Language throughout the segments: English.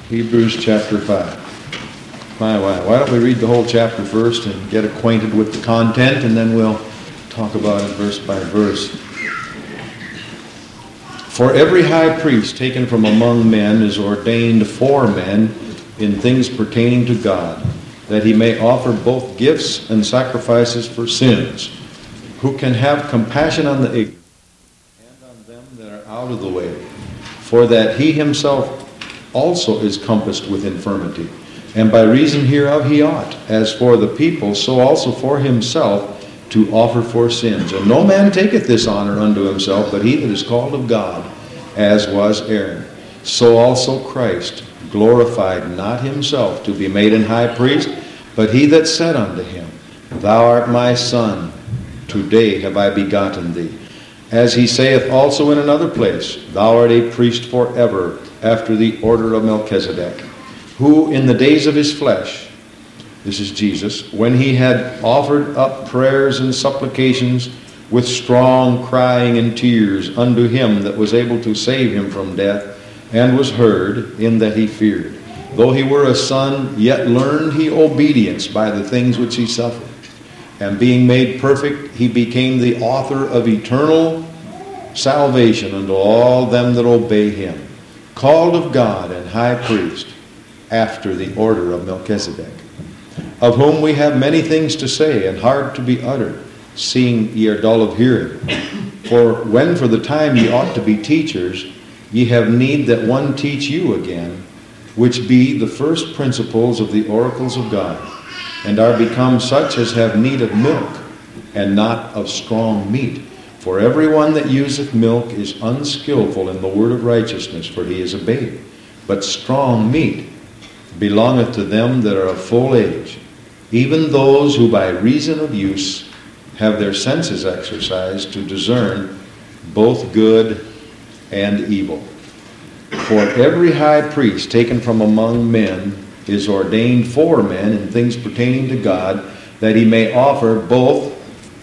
Hebrews chapter 5. Why don't we read the whole chapter first and get acquainted with the content, and then we'll talk about it verse by verse. For every high priest taken from among men is ordained for men in things pertaining to God, that he may offer both gifts and sacrifices for sins, who can have compassion on the ignorant and on them that are out of the way, for that he himself also is compassed with infirmity, and by reason hereof he ought, as for the people, so also for himself, to offer for sins. And no man taketh this honor unto himself, but he that is called of God, as was Aaron. So also Christ glorified not himself to be made an high priest, but he that said unto him, Thou art my son, today have I begotten thee. As he saith also in another place, Thou art a priest forever, after the order of Melchizedek, who in the days of his flesh, this is Jesus, when he had offered up prayers and supplications with strong crying and tears unto him that was able to save him from death, and was heard in that he feared. Though he were a son, yet learned he obedience by the things which he suffered. And being made perfect, he became the author of eternal salvation unto all them that obey him, called of God and high priest, after the order of Melchizedek, of whom we have many things to say, and hard to be uttered, seeing ye are dull of hearing. For when for the time ye ought to be teachers, ye have need that one teach you again, which be the first principles of the oracles of God, and are become such as have need of milk, and not of strong meat. For everyone that useth milk is unskillful in the word of righteousness, for he is a babe. But strong meat belongeth to them that are of full age, even those who by reason of use have their senses exercised to discern both good and evil. For every high priest taken from among men is ordained for men in things pertaining to God, that he may offer both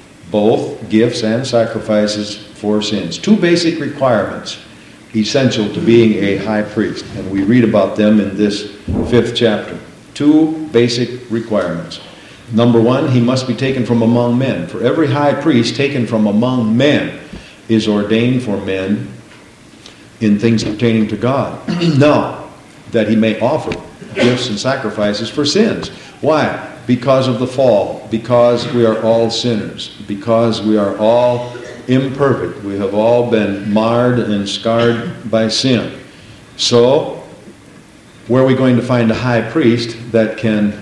gifts and sacrifices for sins. Two basic requirements essential to being a high priest, and we read about them in this 5th chapter. Two basic requirements. Number one, he must be taken from among men. For every high priest taken from among men is ordained for men in things pertaining to God. Now, that he may offer gifts and sacrifices for sins. Why? Because of the fall, because we are all sinners, because we are all imperfect. We have all been marred and scarred by sin. So, where are we going to find a high priest that can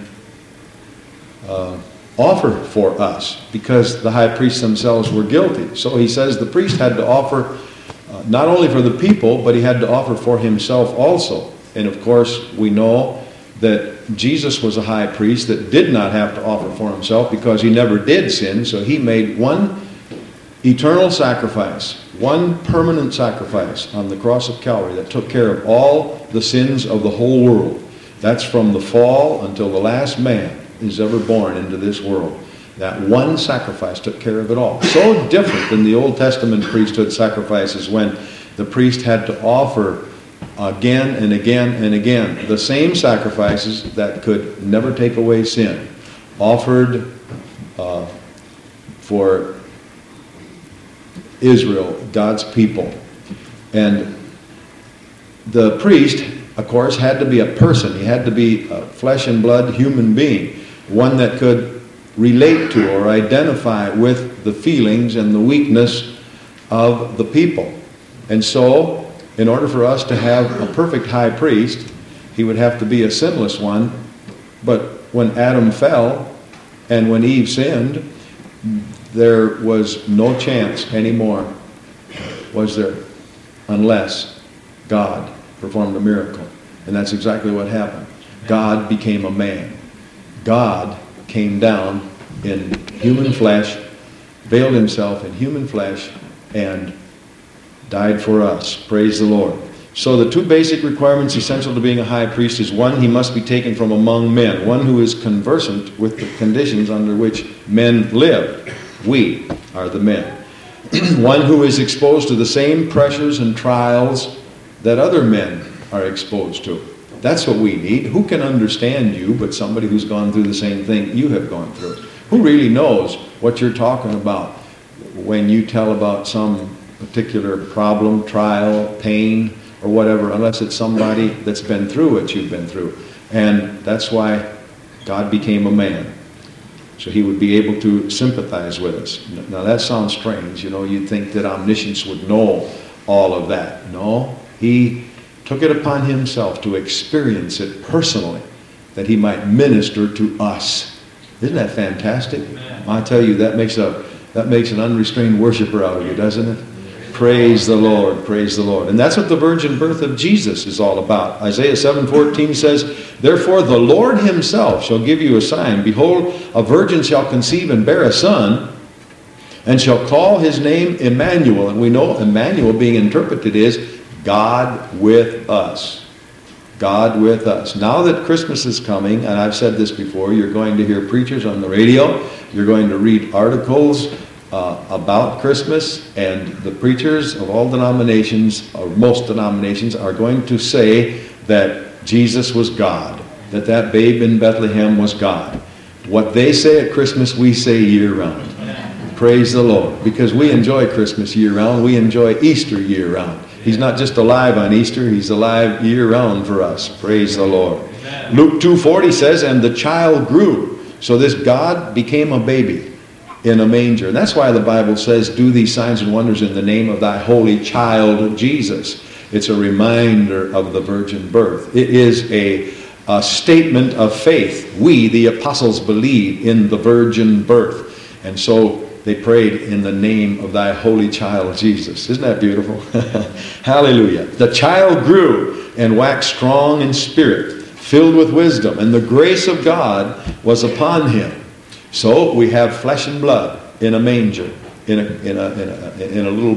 offer for us? Because the high priests themselves were guilty. So he says the priest had to offer not only for the people, but he had to offer for himself also. And of course, we know that Jesus was a high priest that did not have to offer for himself because he never did sin. So he made one eternal sacrifice, one permanent sacrifice on the cross of Calvary that took care of all the sins of the whole world. That's from the fall until the last man is ever born into this world. That one sacrifice took care of it all. So different than the Old Testament priesthood sacrifices, when the priest had to offer again and again and again the same sacrifices that could never take away sin, offered for Israel, God's people. And the priest, of course, had to be a person. He had to be a flesh and blood human being, one that could relate to or identify with the feelings and the weakness of the people. And so, in order for us to have a perfect high priest, he would have to be a sinless one. But when Adam fell and when Eve sinned, there was no chance anymore, was there, unless God performed a miracle. And that's exactly what happened. God became a man. God came down in human flesh, veiled himself in human flesh, and died for us. Praise the Lord. So the two basic requirements essential to being a high priest is, one, he must be taken from among men, one who is conversant with the conditions under which men live. We are the men. One who is exposed to the same pressures and trials that other men are exposed to. That's what we need. Who can understand you but somebody who's gone through the same thing you have gone through? Who really knows what you're talking about when you tell about some particular problem, trial, pain, or whatever, unless it's somebody that's been through what you've been through. And that's why God became a man, so he would be able to sympathize with us. Now that sounds strange. You'd think that omniscience would know all of that. No, he took it upon himself to experience it personally, that he might minister to us. Isn't that fantastic? I tell you, that makes an unrestrained worshiper out of you, doesn't it? Praise the Lord, praise the Lord. And that's what the virgin birth of Jesus is all about. Isaiah 7:14 says, "Therefore the Lord himself shall give you a sign. Behold, a virgin shall conceive and bear a son, and shall call his name Emmanuel." And we know Emmanuel being interpreted is God with us. God with us. Now that Christmas is coming, and I've said this before, you're going to hear preachers on the radio, you're going to read articles about Christmas, and the preachers of all denominations, or most denominations, are going to say that Jesus was God, that babe in Bethlehem was God. What they say at Christmas, we say year-round. Praise the Lord. Because we enjoy Christmas year-round. We enjoy Easter year-round. He's not just alive on Easter, he's alive year-round for us. Praise the Lord. Luke 2:40 says, "And the child grew." So this God became a baby in a manger. And that's why the Bible says, "Do these signs and wonders in the name of thy holy child Jesus." It's a reminder of the virgin birth. It is a statement of faith. We, the apostles, believe in the virgin birth. And so they prayed in the name of thy holy child Jesus. Isn't that beautiful? Hallelujah. The child grew and waxed strong in spirit, filled with wisdom, and the grace of God was upon him. So we have flesh and blood in a manger, in a little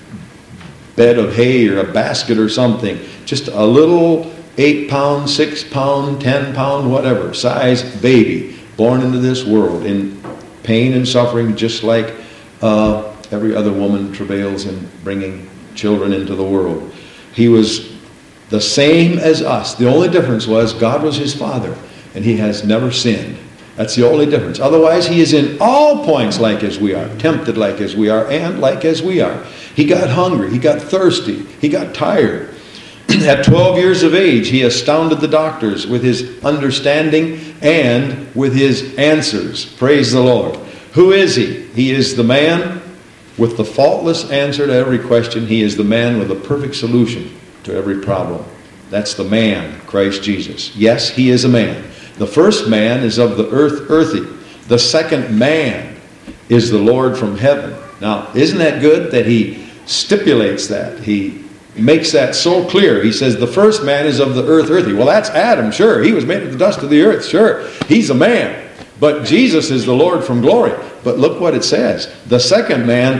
bed of hay or a basket or something. Just a little 8-pound, 6-pound, 10-pound, whatever size baby born into this world in pain and suffering, just like every other woman travails in bringing children into the world. He was the same as us. The only difference was God was his father, and he has never sinned. That's the only difference. Otherwise, he is in all points like as we are, tempted like as we are, and like as we are. He got hungry, he got thirsty, he got tired. At 12 years of age, he astounded the doctors with his understanding and with his answers. Praise the Lord. Who is he? He is the man with the faultless answer to every question. He is the man with the perfect solution to every problem. That's the man, Christ Jesus. Yes, he is a man. The first man is of the earthy. The second man is the Lord from heaven. Now, isn't that good that he stipulates that? He makes that so clear. He says the first man is of the earthy. Well, that's Adam, sure. He was made of the dust of the earth, sure. He's a man. But Jesus is the Lord from glory. But look what it says. The second man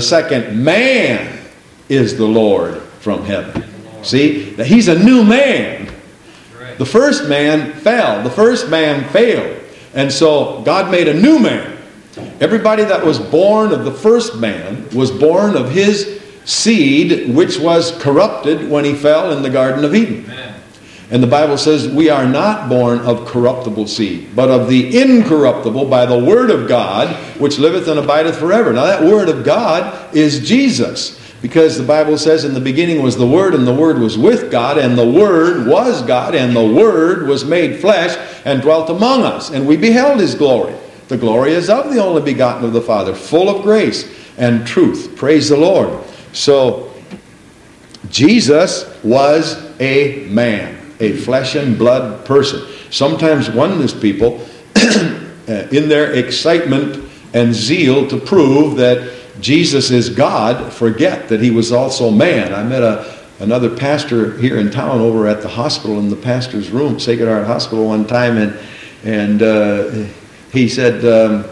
is the Lord from heaven. See, he's a new man. The first man fell. The first man failed. And so God made a new man. Everybody that was born of the first man was born of his seed, which was corrupted when he fell in the Garden of Eden. Amen. And the Bible says we are not born of corruptible seed, but of the incorruptible by the word of God, which liveth and abideth forever. Now that word of God is Jesus. Because the Bible says in the beginning was the Word, and the Word was with God, and the Word was God, and the Word was made flesh and dwelt among us. And we beheld his glory. The glory is of the only begotten of the Father, full of grace and truth. Praise the Lord. So, Jesus was a man, a flesh and blood person. Sometimes oneness people, in their excitement and zeal to prove that Jesus is God, forget that he was also man. I met another pastor here in town over at the hospital, in the pastor's room, Sacred Heart Hospital, one time, and he said,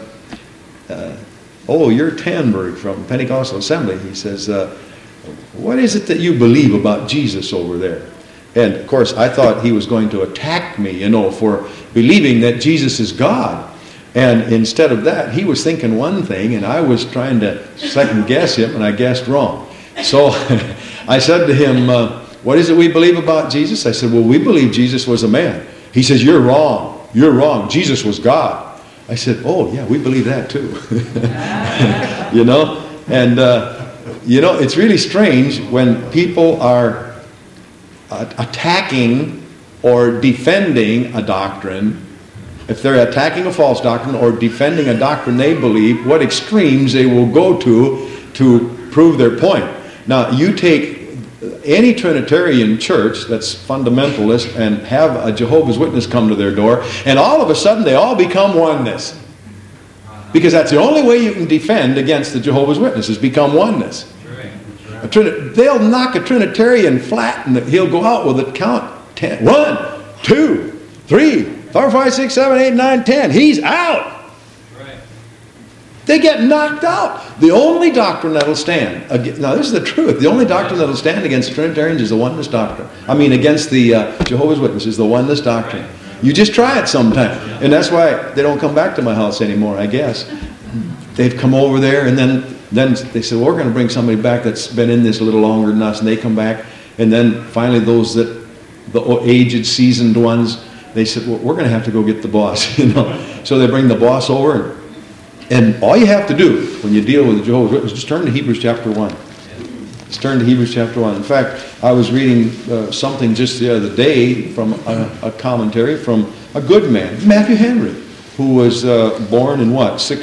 "Oh, you're Tanberg from Pentecostal Assembly." He says, "What is it that you believe about Jesus over there?" And of course, I thought he was going to attack me, for believing that Jesus is God. And instead of that, he was thinking one thing, and I was trying to second guess him, and I guessed wrong. So I said to him, what is it we believe about Jesus? I said, well, we believe Jesus was a man. He says, you're wrong. You're wrong. Jesus was God. I said, oh, yeah, we believe that too. You know? And, you know, it's really strange when people are attacking or defending a doctrine. If they're attacking a false doctrine or defending a doctrine they believe, what extremes they will go to prove their point. Now, you take any Trinitarian church that's fundamentalist and have a Jehovah's Witness come to their door, and all of a sudden they all become oneness. Because that's the only way you can defend against the Jehovah's Witnesses, become oneness. They'll knock a Trinitarian flat and he'll go out with a count 10. 1, 2, 3, 4, 5, 6, 7, 8, 9, 10. He's out. They get knocked out. The only doctrine that'll stand, now this is the truth, the only doctrine that'll stand against Trinitarians is the oneness doctrine. I mean against the Jehovah's Witnesses, the oneness doctrine. You just try it sometime. And that's why they don't come back to my house anymore, I guess. They've come over there and then they said, well, we're going to bring somebody back that's been in this a little longer than us. And they come back. And then finally the aged, seasoned ones, they said, well, we're going to have to go get the boss. You know. So they bring the boss over. And all you have to do when you deal with the Jehovah's Witnesses is just turn to Hebrews chapter 1. Just turn to Hebrews chapter 1. In fact, I was reading something just the other day from a commentary from a good man, Matthew Henry, who was born in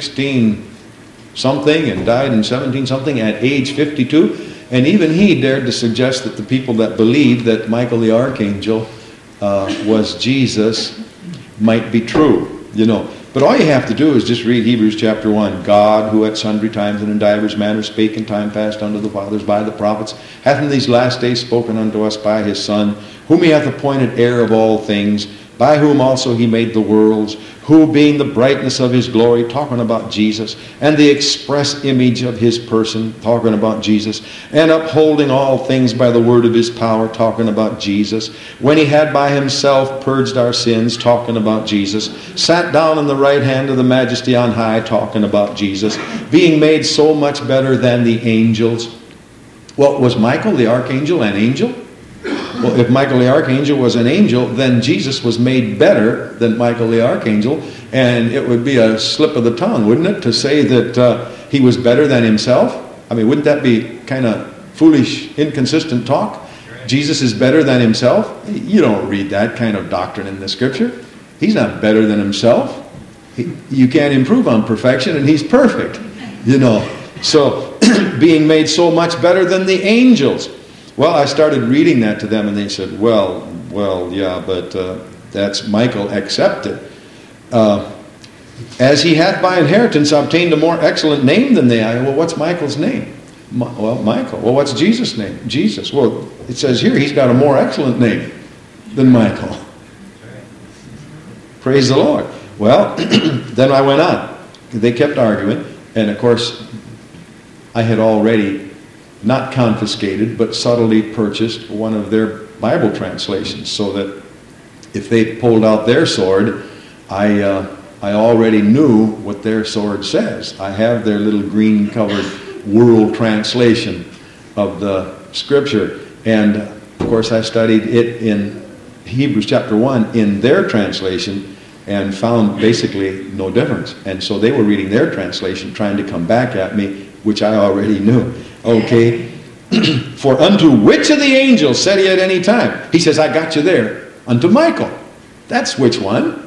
16-something and died in 17-something at age 52. And even he dared to suggest that the people that believed that Michael the Archangel was Jesus might be true, you know. But all you have to do is just read Hebrews chapter 1. God, who at sundry times and in divers manners spake in time past unto the fathers by the prophets, hath in these last days spoken unto us by his Son, whom he hath appointed heir of all things, by whom also he made the worlds, who being the brightness of his glory, talking about Jesus, and the express image of his person, talking about Jesus, and upholding all things by the word of his power, talking about Jesus, when he had by himself purged our sins, talking about Jesus, sat down on the right hand of the majesty on high, talking about Jesus, being made so much better than the angels. Well, was Michael the archangel an angel? Well, if Michael the Archangel was an angel, then Jesus was made better than Michael the Archangel, and it would be a slip of the tongue, wouldn't it, to say that he was better than himself? I mean, wouldn't that be kind of foolish, inconsistent talk? Jesus is better than himself? You don't read that kind of doctrine in the Scripture. He's not better than himself. You can't improve on perfection, and he's perfect, you know. So, being made so much better than the angels. Well, I started reading that to them, and they said, well, yeah, but that's Michael accepted. As he hath by inheritance obtained a more excellent name than they. Well, what's Michael's name? Well, Michael. Well, what's Jesus' name? Jesus. Well, it says here he's got a more excellent name than Michael. Praise the Lord. Well, then I went on. They kept arguing, and of course, I had already not confiscated, but subtly purchased one of their Bible translations, so that if they pulled out their sword, I already knew what their sword says. I have their little green-covered world translation of the Scripture, and of course I studied it in Hebrews chapter 1 in their translation and found basically no difference. And so they were reading their translation, trying to come back at me, which I already knew. Okay, for unto which of the angels said he at any time? He says, I got you there. Unto Michael. That's which one?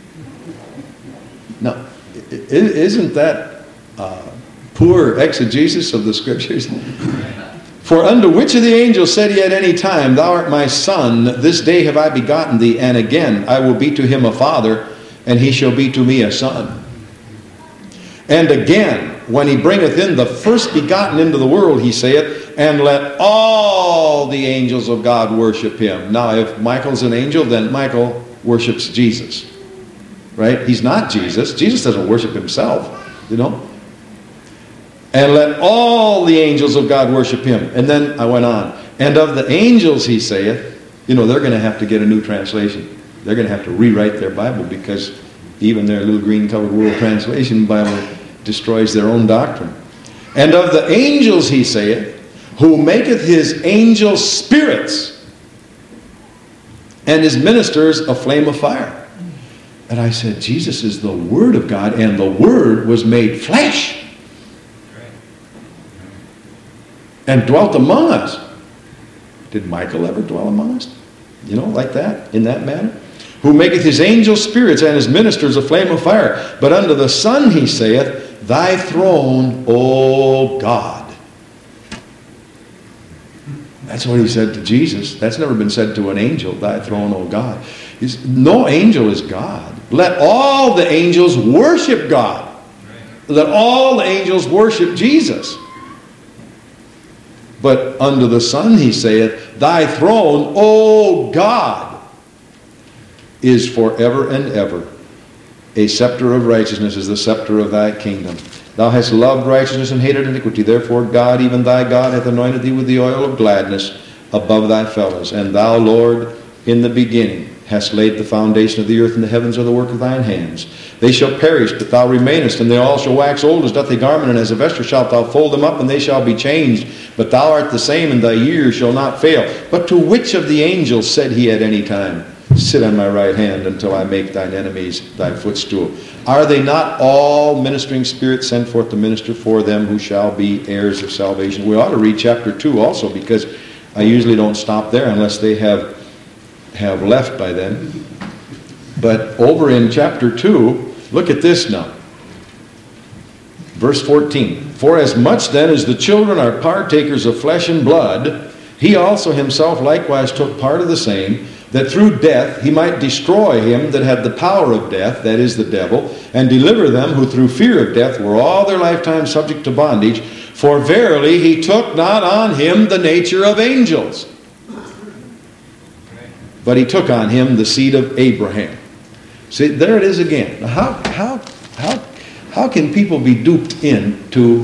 Now, isn't that poor exegesis of the Scriptures? For unto which of the angels said he at any time, Thou art my son, this day have I begotten thee, and again I will be to him a father, and he shall be to me a son. And again, when he bringeth in the first begotten into the world, he saith, and let all the angels of God worship him. Now, if Michael's an angel, then Michael worships Jesus. Right? He's not Jesus. Jesus doesn't worship himself, you know. And let all the angels of God worship him. And then I went on. And of the angels, he saith, you know, they're going to have to get a new translation. They're going to have to rewrite their Bible, because even their little green-covered world translation Bible destroys their own doctrine. And of the angels, he saith, who maketh his angels spirits and his ministers a flame of fire. And I said, Jesus is the Word of God, and the Word was made flesh and dwelt among us. Did Michael ever dwell among us? You know, like that, in that manner? Who maketh his angels spirits and his ministers a flame of fire. But unto the Son he saith, Thy throne, O God. That's what he said to Jesus. That's never been said to an angel, Thy throne, O God. No angel is God. Let all the angels worship God. Let all the angels worship Jesus. But unto the Son he saith, Thy throne, O God, is forever and ever. A scepter of righteousness is the scepter of thy kingdom. Thou hast loved righteousness and hated iniquity. Therefore God, even thy God, hath anointed thee with the oil of gladness above thy fellows. And thou, Lord, in the beginning hast laid the foundation of the earth, and the heavens are the work of thine hands. They shall perish, but thou remainest, and they all shall wax old as doth a garment, and as a vesture shalt thou fold them up, and they shall be changed. But thou art the same, and thy years shall not fail. But to which of the angels said he at any time, Sit on my right hand until I make thine enemies thy footstool? Are they not all ministering spirits sent forth to minister for them who shall be heirs of salvation? We ought to read chapter 2 also, because I usually don't stop there unless they have left by then. But over in chapter 2, look at this now. Verse 14. For as much then as the children are partakers of flesh and blood, he also himself likewise took part of the same, that through death he might destroy him that had the power of death, that is the devil, and deliver them who through fear of death were all their lifetime subject to bondage. For verily he took not on him the nature of angels, but he took on him the seed of Abraham. See, there it is again. How can people be duped into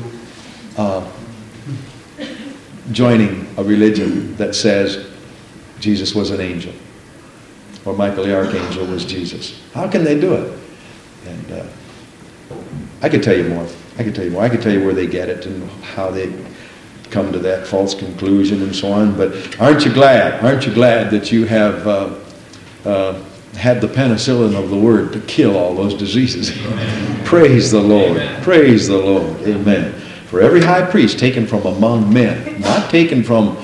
joining a religion that says Jesus was an angel, or Michael the Archangel was Jesus? How can they do it? And I could tell you more. I could tell you where they get it and how they come to that false conclusion and so on. But aren't you glad that you have had the penicillin of the Word to kill all those diseases? Praise the Lord. Amen. Praise the Lord. Amen. For every high priest taken from among men, not taken from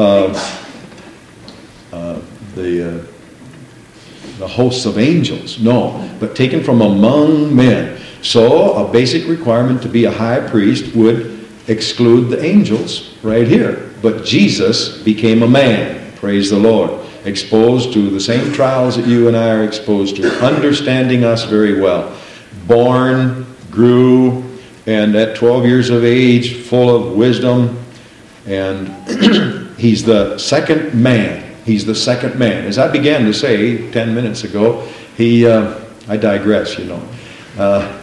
the hosts of angels, no, but taken from among men. So a basic requirement to be a high priest would exclude the angels right here. But Jesus became a man, praise the Lord, exposed to the same trials that you and I are exposed to, understanding us very well, born, grew, and at 12 years of age, full of wisdom, and he's the second man. He's the second man. As I began to say 10 minutes ago, I digress, you know.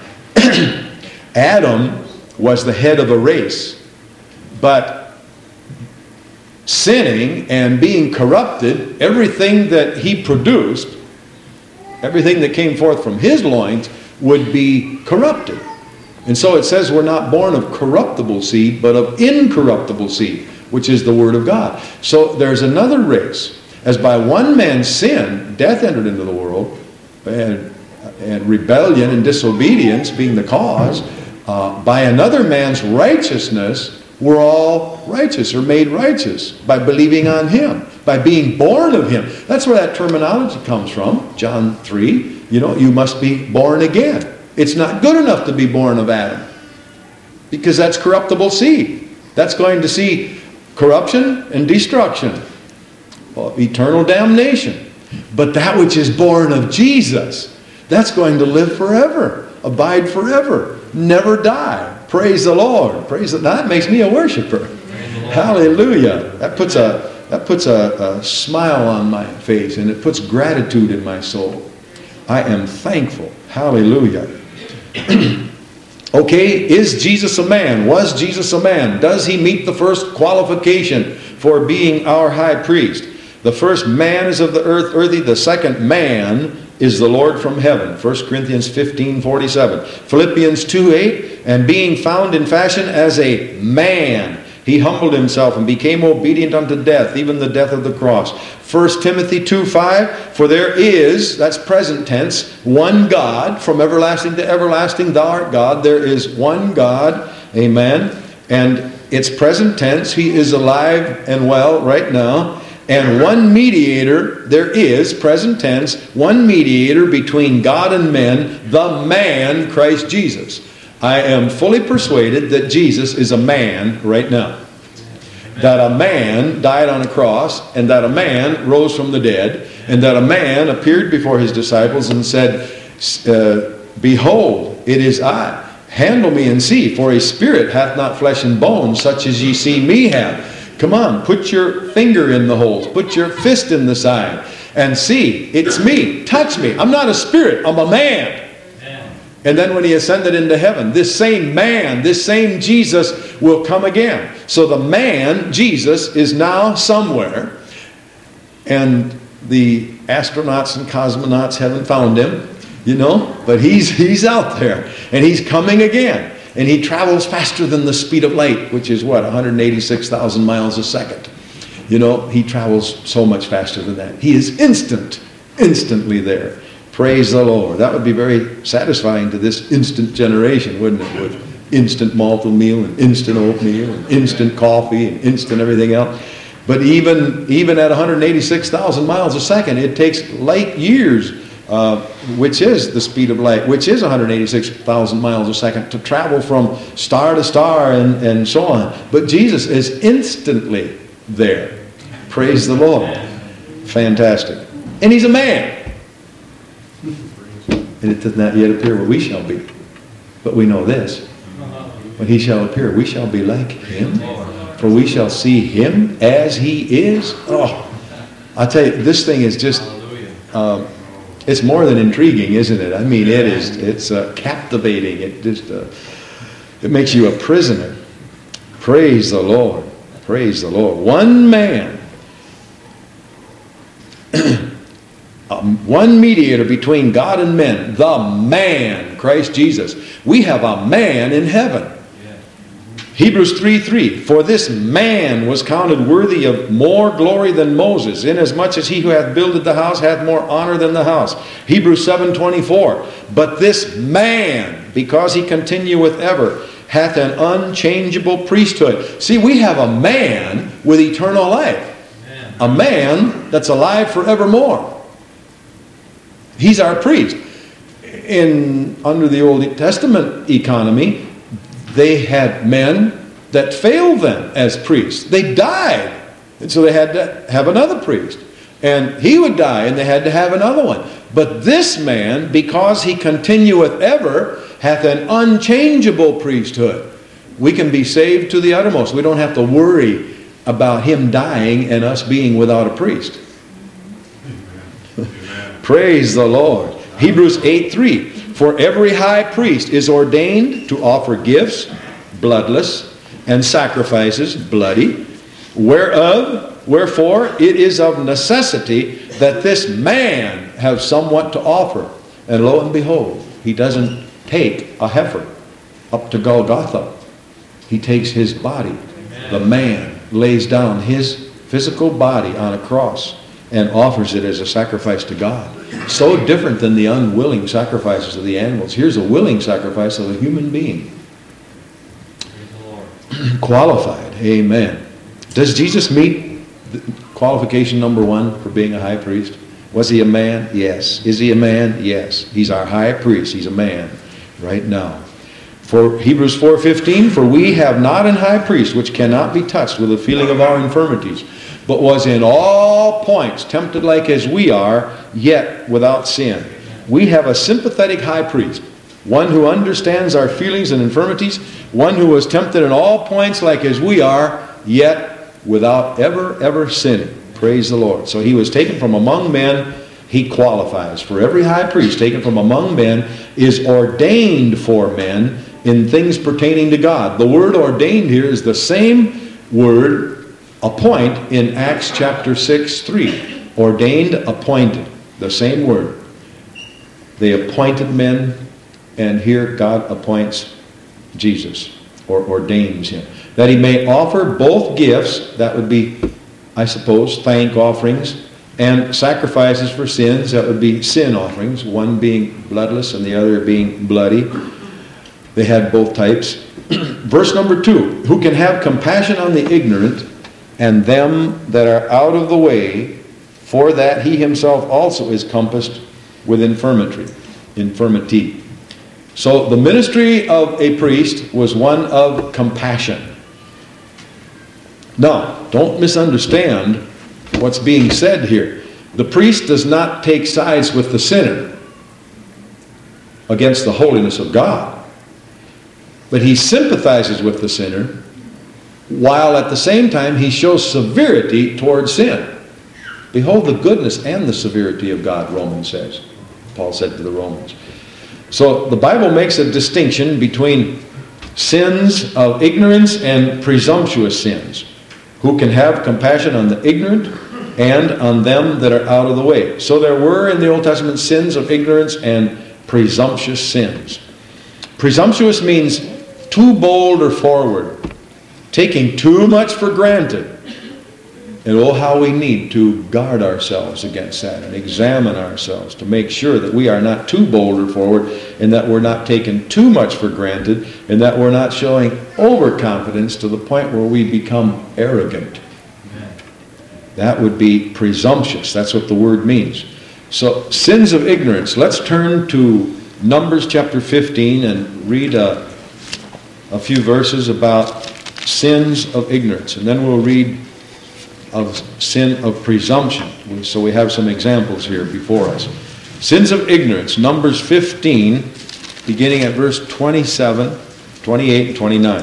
Adam was the head of a race, but sinning and being corrupted, everything that he produced, everything that came forth from his loins would be corrupted. And so it says we're not born of corruptible seed, but of incorruptible seed, which is the Word of God. So there's another race. As by one man's sin, death entered into the world, and rebellion and disobedience being the cause, by another man's righteousness, we're all righteous or made righteous by believing on him, by being born of him. That's where that terminology comes from. John 3, you must be born again. It's not good enough to be born of Adam, because that's corruptible seed. That's going to see corruption and destruction, eternal damnation. But that which is born of Jesus, that's going to live forever, abide forever, never die. Praise the Lord. That makes me a worshiper. Hallelujah. That puts a smile on my face, and it puts gratitude in my soul. I am thankful. Hallelujah. Okay, is Jesus a man? Was Jesus a man? Does he meet the first qualification for being our high priest? The first man is of the earthy. The second man is the Lord from heaven. 1 Corinthians 15:47. Philippians 2:8. And being found in fashion as a man, he He humbled himself and became obedient unto death, even the death of the cross. 1 Timothy 2:5, for there is, that's present tense, one God, from everlasting to everlasting, thou art God. There is one God, amen. And it's present tense, he is alive and well right now. And one mediator, there is, present tense, one mediator between God and men, the man, Christ Jesus. I am fully persuaded that Jesus is a man right now. That a man died on a cross, and that a man rose from the dead, and that a man appeared before his disciples and said, behold, it is I. Handle me and see, for a spirit hath not flesh and bones, such as ye see me have. Come on, put your finger in the holes, put your fist in the side, and see, it's me, touch me. I'm not a spirit, I'm a man. And then when he ascended into heaven, this same man, this same Jesus will come again. So the man, Jesus, is now somewhere, and the astronauts and cosmonauts haven't found him, but he's out there, and he's coming again. And he travels faster than the speed of light, which is what, 186,000 miles a second. He travels so much faster than that. He is instantly there. Praise the Lord. That would be very satisfying to this instant generation, wouldn't it? With instant malted meal and instant oatmeal and instant coffee and instant everything else. But even at 186,000 miles a second, it takes light years, which is the speed of light, which is 186,000 miles a second, to travel from star to star and so on. But Jesus is instantly there. Praise the Lord. Fantastic. And he's a man. And it does not yet appear what we shall be. But we know this. When he shall appear, we shall be like him. For we shall see him as he is. Oh, I tell you, this thing is just, it's more than intriguing, isn't it? I mean, it's captivating. It makes you a prisoner. Praise the Lord. Praise the Lord. One man. One mediator between God and men, the man, Christ Jesus. We have a man in heaven. Yeah. Hebrews 3:3, for this man was counted worthy of more glory than Moses, inasmuch as he who hath builded the house hath more honor than the house. Hebrews 7:24, but this man, because he continueth ever, hath an unchangeable priesthood. See, we have a man with eternal life. Amen. A man that's alive forevermore. He's our priest. Under the Old Testament economy, they had men that failed them as priests. They died. And so they had to have another priest. And he would die, and they had to have another one. But this man, because he continueth ever, hath an unchangeable priesthood. We can be saved to the uttermost. We don't have to worry about him dying and us being without a priest. Praise the Lord. Hebrews 8:3. For every high priest is ordained to offer gifts, bloodless, and sacrifices, bloody, wherefore it is of necessity that this man have somewhat to offer. And lo and behold, he doesn't take a heifer up to Golgotha. He takes his body. Amen. The man lays down his physical body on a cross and offers it as a sacrifice to God. So different than the unwilling sacrifices of the animals. Here's a willing sacrifice of a human being. Qualified. Amen. Does Jesus meet qualification number 1 for being a high priest? Was he a man? Yes. Is he a man? Yes. He's our high priest. He's a man right now. For Hebrews 4:15, for we have not an high priest which cannot be touched with the feeling of our infirmities, but was in all points tempted like as we are, yet without sin. We have a sympathetic high priest, one who understands our feelings and infirmities, one who was tempted in all points like as we are, yet without ever sinning. Praise the Lord. So he was taken from among men. He qualifies. For every high priest taken from among men is ordained for men in things pertaining to God. The word ordained here is the same word appoint in Acts chapter 6:3. Ordained, appointed. The same word. They appointed men, and here God appoints Jesus. or ordains him. That he may offer both gifts, that would be, I suppose, thank offerings, and sacrifices for sins, that would be sin offerings, one being bloodless and the other being bloody. They had both types. Verse number 2, who can have compassion on the ignorant and them that are out of the way, for that he himself also is compassed with infirmity. So the ministry of a priest was one of compassion. Now, don't misunderstand what's being said here. The priest does not take sides with the sinner against the holiness of God, but he sympathizes with the sinner, while at the same time he shows severity towards sin. Behold the goodness and the severity of God, Romans says. Paul said to the Romans. So the Bible makes a distinction between sins of ignorance and presumptuous sins. Who can have compassion on the ignorant and on them that are out of the way. So there were in the Old Testament sins of ignorance and presumptuous sins. Presumptuous means too bold or forward, taking too much for granted. And oh, how we need to guard ourselves against that and examine ourselves to make sure that we are not too bold or forward, and that we're not taking too much for granted, and that we're not showing overconfidence to the point where we become arrogant. That would be presumptuous. That's what the word means. So, sins of ignorance. Let's turn to Numbers chapter 15 and read a few verses about sins of ignorance. And then we'll read of sin of presumption. So we have some examples here before us. Sins of ignorance. Numbers 15, beginning at verse 27, 28, and 29.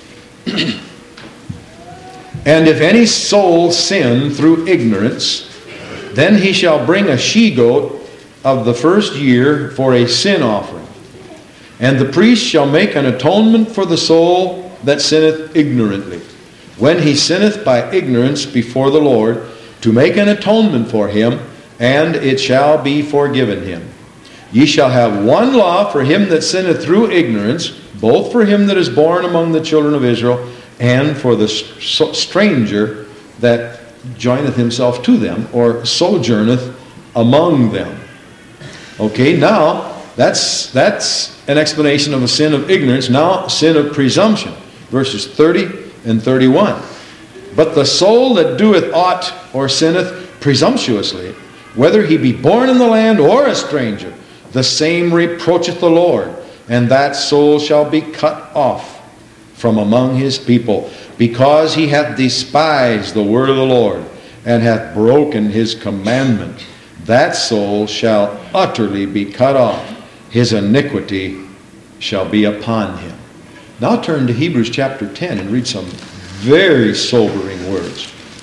And if any soul sin through ignorance, then he shall bring a she-goat of the first year for a sin offering. And the priest shall make an atonement for the soul that sinneth ignorantly, when he sinneth by ignorance before the Lord, to make an atonement for him, and it shall be forgiven him. Ye shall have one law for him that sinneth through ignorance, both for him that is born among the children of Israel, and for the stranger that joineth himself to them, or sojourneth among them. Okay, now, that's an explanation of a sin of ignorance. Now, sin of presumption. Verses 30 and 31. But the soul that doeth aught or sinneth presumptuously, whether he be born in the land or a stranger, the same reproacheth the Lord, and that soul shall be cut off from among his people, because he hath despised the word of the Lord, and hath broken his commandment. That soul shall utterly be cut off. His iniquity shall be upon him. Now turn to Hebrews chapter 10 and read some very sobering words,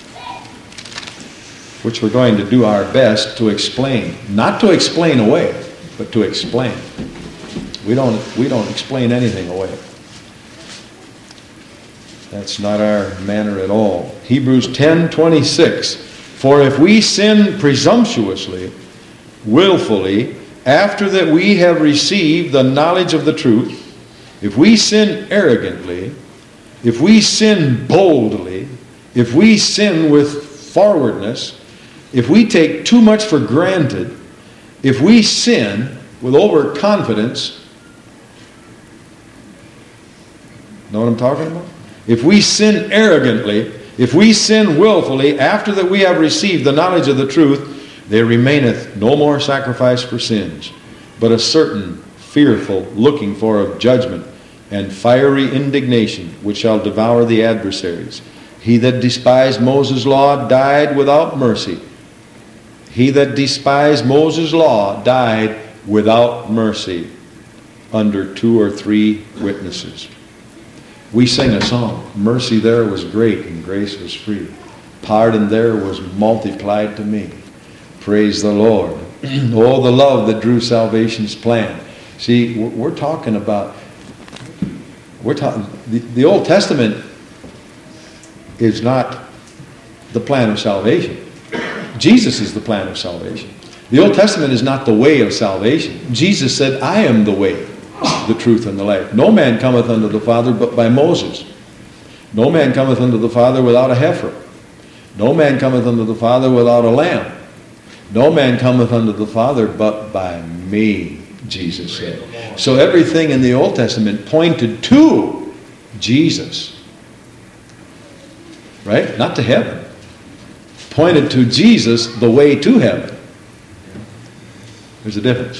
which we're going to do our best to explain. Not to explain away, but to explain. We don't explain anything away. That's not our manner at all. Hebrews 10:26. For if we sin presumptuously, willfully, after that we have received the knowledge of the truth, if we sin arrogantly, if we sin boldly, if we sin with forwardness, if we take too much for granted, if we sin with overconfidence, know what I'm talking about? If we sin arrogantly, if we sin willfully, after that we have received the knowledge of the truth, there remaineth no more sacrifice for sins, but a certain fearful looking for of judgment and fiery indignation, which shall devour the adversaries. He that despised Moses' law died without mercy. He that despised Moses' law died without mercy under 2 or 3 witnesses. We sing a song, mercy there was great and grace was free. Pardon there was multiplied to me. Praise the Lord. Oh, the love that drew salvation's plan. See, we're talking about, the Old Testament is not the plan of salvation. Jesus is the plan of salvation. The Old Testament is not the way of salvation. Jesus said, I am the way. the truth, and the life. No man cometh unto the Father but by Moses. No man cometh unto the Father without a heifer. No man cometh unto the Father without a lamb. No man cometh unto the Father but by me, Jesus said. So everything in the Old Testament pointed to Jesus. Right? Not to heaven. Pointed to Jesus, the way to heaven. There's a difference.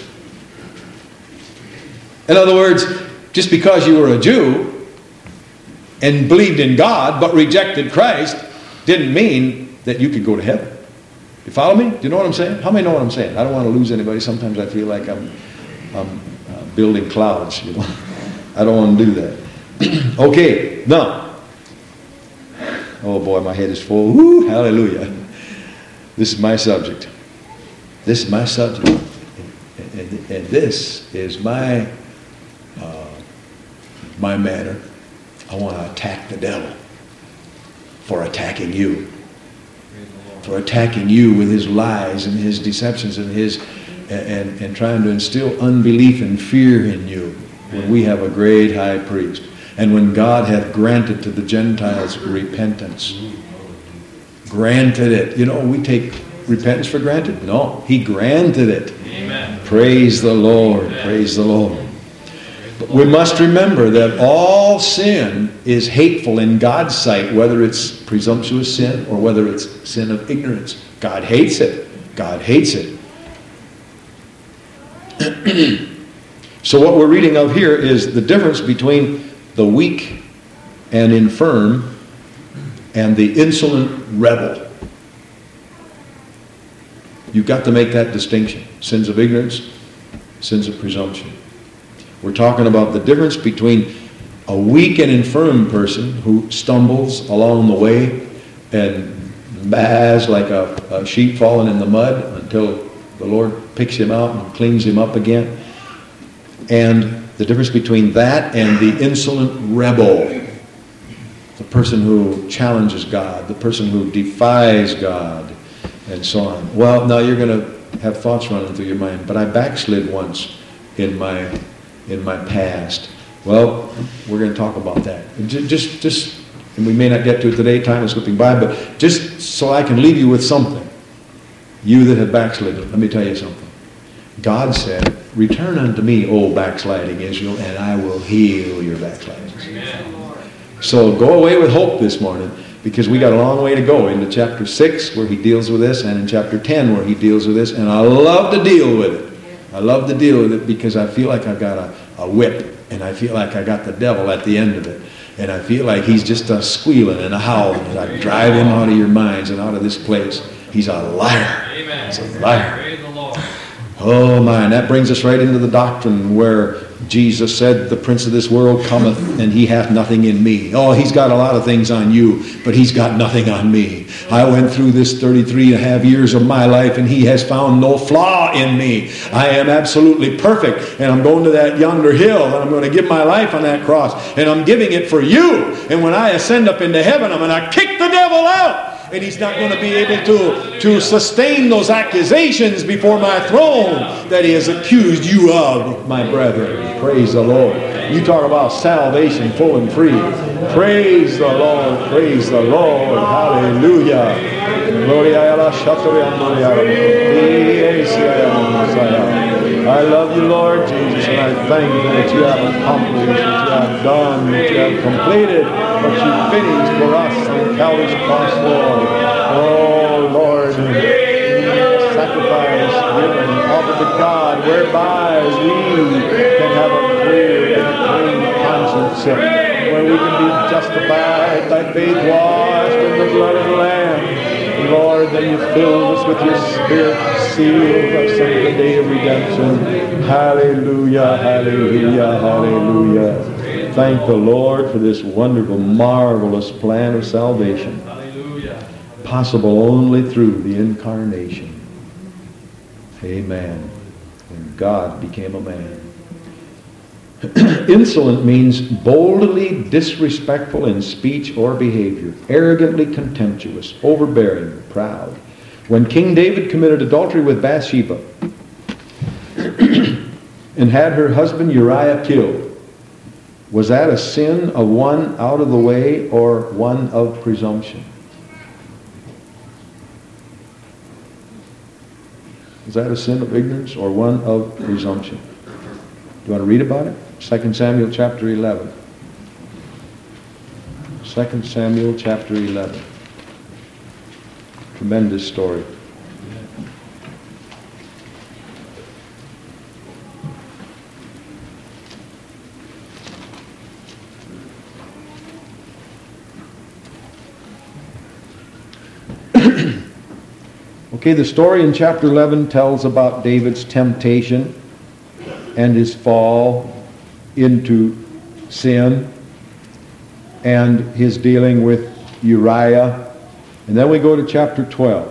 In other words, just because you were a Jew and believed in God but rejected Christ didn't mean that you could go to heaven. You follow me? Do you know what I'm saying? How many know what I'm saying? I don't want to lose anybody. Sometimes I feel like I'm building clouds. You know, I don't want to do that. Okay, now. Oh boy, my head is full. Woo, hallelujah. This is my subject. This is my subject. And this is my manner. I want to attack the devil for attacking you. For attacking you with his lies and his deceptions and and trying to instill unbelief and fear in you when we have a great high priest. And when God hath granted to the Gentiles repentance. Granted it. You know, we take repentance for granted. No, he granted it. Amen. Praise the Lord. Amen. Praise the Lord. But we must remember that all sin is hateful in God's sight, whether it's presumptuous sin or whether it's sin of ignorance. God hates it. God hates it. So what we're reading of here is the difference between the weak and infirm and the insolent rebel. You've got to make that distinction. Sins of ignorance, sins of presumption. We're talking about the difference between a weak and infirm person who stumbles along the way and baas like a sheep falling in the mud until the Lord picks him out and cleans him up again. And the difference between that and the insolent rebel, the person who challenges God, the person who defies God, and so on. Well, now you're going to have thoughts running through your mind, but I backslid once in my past. Well, we're going to talk about that. Just, and we may not get to it today, time is slipping by, but just so I can leave you with something. You that have backslidden, let me tell you something. God said, return unto me, O backsliding Israel, and I will heal your backslidings. So go away with hope this morning, because we got a long way to go into chapter 6 where he deals with this, and in chapter 10 where he deals with this, and I love to deal with it. I love to deal with it because I feel like I've got a whip, and I feel like I got the devil at the end of it, and I feel like he's just squealing and howling as I drive him out of your minds and out of this place. He's a liar. Amen. He's a liar. Praise the Lord. Oh my, and that brings us right into the doctrine where Jesus said, the prince of this world cometh, and he hath nothing in me. Oh, he's got a lot of things on you, but he's got nothing on me. I went through this 33 and a half years of my life, and he has found no flaw in me. I am absolutely perfect, and I'm going to that yonder hill, and I'm going to give my life on that cross, and I'm giving it for you. And when I ascend up into heaven, I'm going to kick the devil out. And he's not going to be able to sustain those accusations before my throne that he has accused you of, my brethren. Praise the Lord. You talk about salvation full and free. Praise the Lord. Praise the Lord. Hallelujah. I love you, Lord Jesus, and I thank you that you have accomplished, that you have done, that you have completed, what you finished for us on Calvary's cross, Lord. Oh, Lord, sacrifice given, offered to God, whereby we can have a clear and clean conscience, where we can be justified by faith, washed in the blood of the Lamb. Lord, then you filled us with your Spirit, sealed us unto the day of redemption. Hallelujah, hallelujah, hallelujah. Thank the Lord for this wonderful, marvelous plan of salvation. Hallelujah. Possible only through the incarnation. Amen. When God became a man. Insolent means boldly disrespectful in speech or behavior, arrogantly contemptuous, overbearing, proud. When King David committed adultery with Bathsheba, and had her husband Uriah killed. Was that a sin of one out of the way or one of presumption? Is that a sin of ignorance or one of presumption? Do you want to read about it? 2 Samuel chapter 11. 2 Samuel chapter 11. Tremendous story. Okay, the story in chapter 11 tells about David's temptation and his fall into sin and his dealing with Uriah. And then we go to chapter 12.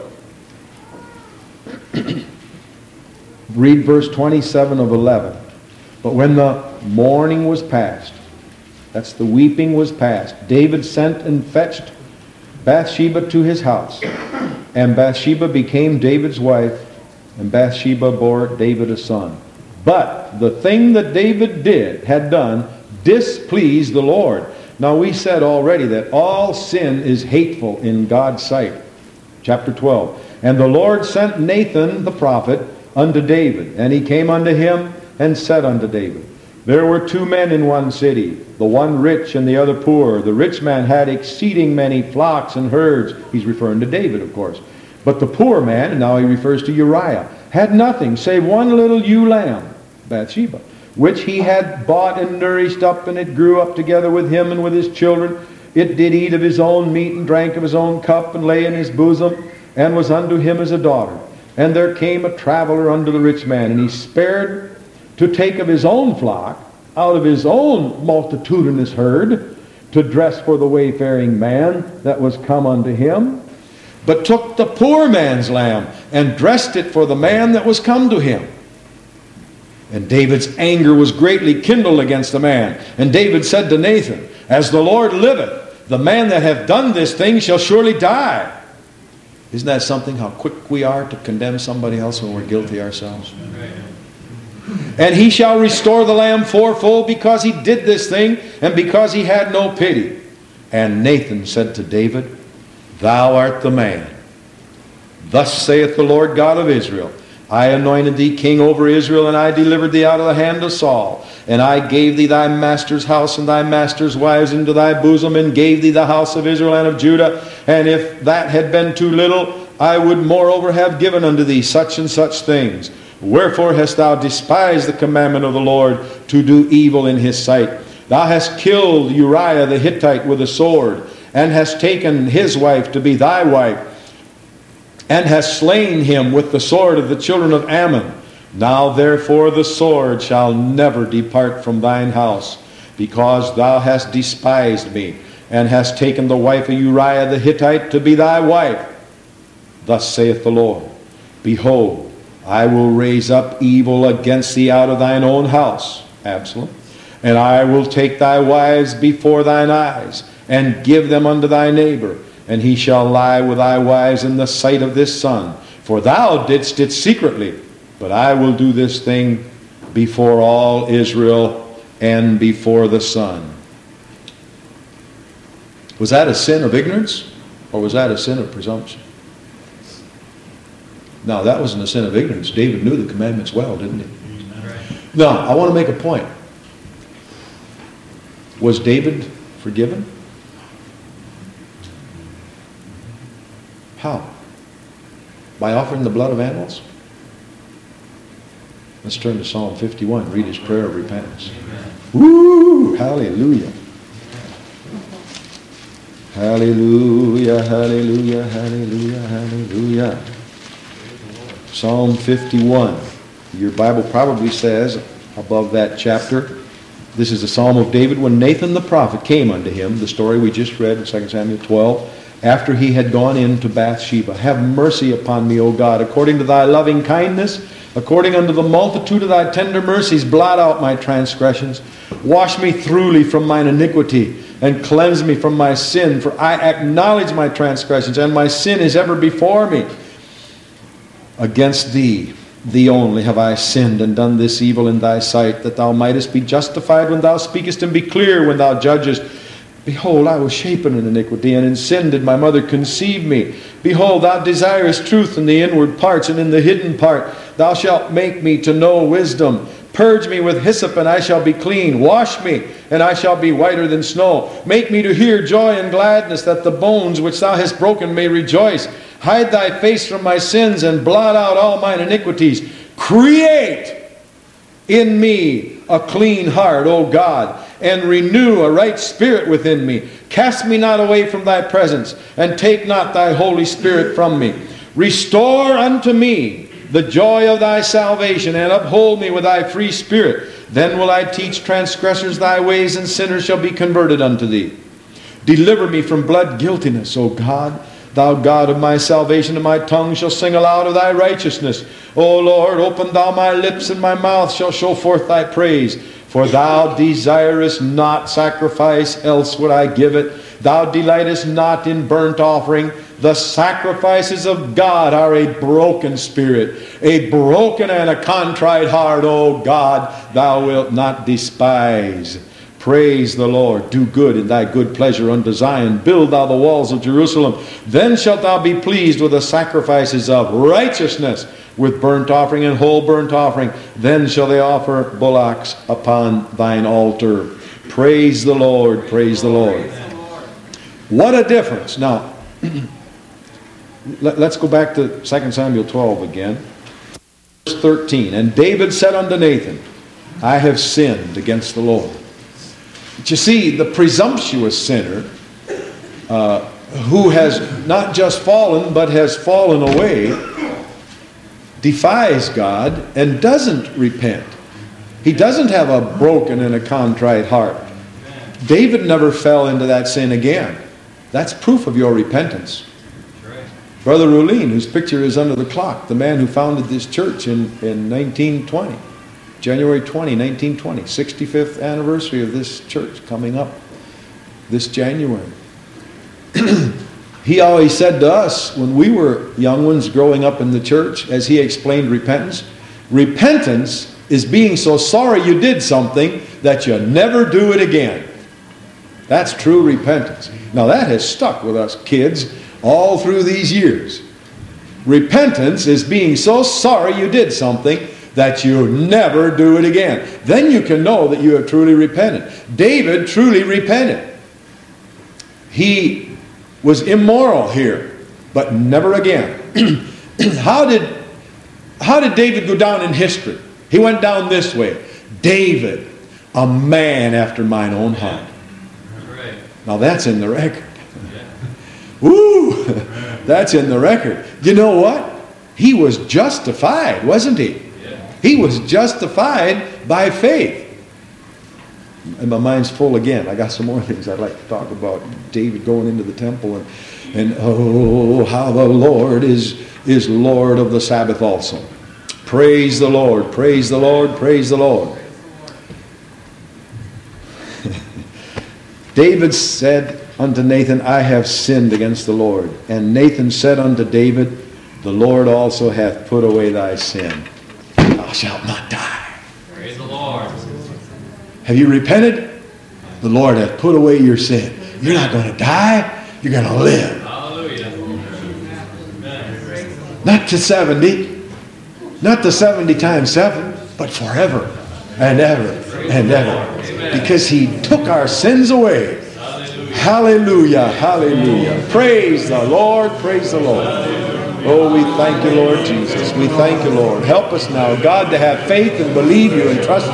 Read verse 27 of 11. But when the mourning was past, that's the weeping was past, David sent and fetched Bathsheba to his house. And Bathsheba became David's wife, and Bathsheba bore David a son. But the thing that David had done, displeased the Lord. Now we said already that all sin is hateful in God's sight. Chapter 12. And the Lord sent Nathan the prophet unto David, and he came unto him and said unto David, there were two men in one city, the one rich and the other poor. The rich man had exceeding many flocks and herds. He's referring to David, of course. But the poor man, and now he refers to Uriah, had nothing save one little ewe lamb, Bathsheba, which he had bought and nourished up, and it grew up together with him and with his children. It did eat of his own meat and drank of his own cup and lay in his bosom, and was unto him as a daughter. And there came a traveler unto the rich man, and he spared to take of his own flock, out of his own multitudinous herd, to dress for the wayfaring man that was come unto him, but took the poor man's lamb, and dressed it for the man that was come to him. And David's anger was greatly kindled against the man. And David said to Nathan, as the Lord liveth, the man that hath done this thing shall surely die. Isn't that something, how quick we are to condemn somebody else when we're guilty ourselves? And he shall restore the lamb fourfold, because he did this thing, and because he had no pity. And Nathan said to David, thou art the man. Thus saith the Lord God of Israel, I anointed thee king over Israel, and I delivered thee out of the hand of Saul. And I gave thee thy master's house and thy master's wives into thy bosom, and gave thee the house of Israel and of Judah. And if that had been too little, I would moreover have given unto thee such and such things. Wherefore hast thou despised the commandment of the Lord to do evil in his sight? Thou hast killed Uriah the Hittite with a sword, and hast taken his wife to be thy wife, and hast slain him with the sword of the children of Ammon. Now therefore the sword shall never depart from thine house, because thou hast despised me, and hast taken the wife of Uriah the Hittite to be thy wife. Thus saith the Lord, behold, I will raise up evil against thee out of thine own house, Absalom, and I will take thy wives before thine eyes, and give them unto thy neighbor, and he shall lie with thy wives in the sight of this sun. For thou didst it secretly, but I will do this thing before all Israel and before the sun. Was that a sin of ignorance, or was that a sin of presumption? No, that wasn't a sin of ignorance. David knew the commandments well, didn't he? Now, I want to make a point. Was David forgiven? How? By offering the blood of animals? Let's turn to Psalm 51. Read his prayer of repentance. Woo! Hallelujah. Hallelujah, hallelujah, hallelujah, hallelujah. Psalm 51. Your Bible probably says above that chapter, this is the Psalm of David when Nathan the prophet came unto him, the story we just read in 2 Samuel 12, after he had gone in to Bathsheba. Have mercy upon me, O God, according to thy loving kindness, according unto the multitude of thy tender mercies, blot out my transgressions. Wash me thoroughly from mine iniquity, and cleanse me from my sin, for I acknowledge my transgressions, and my sin is ever before me. Against thee thee only have I sinned and done this evil in thy sight, that thou mightest be justified when thou speakest, and be clear when thou judgest. Behold, I was shapen in iniquity, and in sin did my mother conceive me. Behold, thou desirest truth in the inward parts, and in the hidden part thou shalt make me to know wisdom. Purge me with hyssop, and I shall be clean. Wash me, and I shall be whiter than snow. Make me to hear joy and gladness, that the bones which thou hast broken may rejoice. Hide thy face from my sins, and blot out all mine iniquities. Create in me a clean heart, O God, and renew a right spirit within me. Cast me not away from thy presence, and take not thy Holy Spirit from me. Restore unto me the joy of thy salvation, and uphold me with thy free spirit. Then will I teach transgressors thy ways, and sinners shall be converted unto thee. Deliver me from blood guiltiness, O God, thou God of my salvation, and my tongue shall sing aloud of thy righteousness. O Lord, open thou my lips, and my mouth shall show forth thy praise. For thou desirest not sacrifice, else would I give it. Thou delightest not in burnt offering. The sacrifices of God are a broken spirit, a broken and a contrite heart, O God, thou wilt not despise. Praise the Lord. Do good in thy good pleasure unto Zion. Build thou the walls of Jerusalem. Then shalt thou be pleased with the sacrifices of righteousness, with burnt offering and whole burnt offering. Then shall they offer bullocks upon thine altar. Praise the Lord. Praise the Lord. What a difference. Now, let's go back to 2 Samuel 12 again. Verse 13. And David said unto Nathan, I have sinned against the Lord. But you see, the presumptuous sinner who has not just fallen, but has fallen away, defies God and doesn't repent. He doesn't have a broken and a contrite heart. David never fell into that sin again. That's proof of your repentance. Brother Roulin, whose picture is under the clock, the man who founded this church in 1920, January 20, 1920, 65th anniversary of this church coming up this January. He always said to us when we were young ones growing up in the church, as he explained repentance, repentance is being so sorry you did something that you never do it again. That's true repentance. Now that has stuck with us kids all through these years. Repentance is being so sorry you did something that you never do it again. Then you can know that you have truly repented. David truly repented. He was immoral here, but never again. How did David go down in history? He went down this way. David, a man after mine own heart. Now that's in the record. Woo! That's in the record. You know what? He was justified, wasn't he? He was justified by faith. And my mind's full again. I got some more things I'd like to talk about. David going into the temple and oh, how the Lord is Lord of the Sabbath also. Praise the Lord, praise the Lord, praise the Lord. David said unto Nathan, I have sinned against the Lord. And Nathan said unto David, the Lord also hath put away thy sin. Thou shalt not die. Praise the Lord. Have you repented? The Lord hath put away your sin. You're not going to die. You're going to live. Hallelujah. Not to 70. Not to 70 times 7. But forever and ever and ever. Because he took our sins away. Hallelujah. Hallelujah. Praise the Lord. Praise the Lord. Oh, we thank you, Lord Jesus. We thank you, Lord. Help us now, God, to have faith and believe you and trust